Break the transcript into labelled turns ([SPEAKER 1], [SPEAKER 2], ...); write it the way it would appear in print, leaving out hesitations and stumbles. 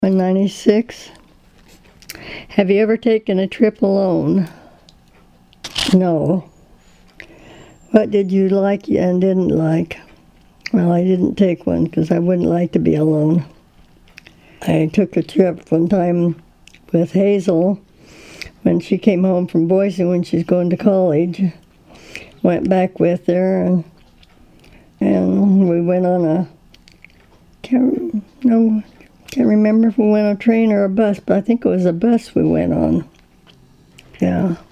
[SPEAKER 1] 96. Have you ever taken a trip alone? No. What did you like and didn't like? Well, I didn't take one because I wouldn't like to be alone. I took a trip one time with Hazel when she came home from Boise when she's going to college. Went back with her and we went on a, can't remember if we went on a train or a bus, but I think it was a bus we went on. Yeah.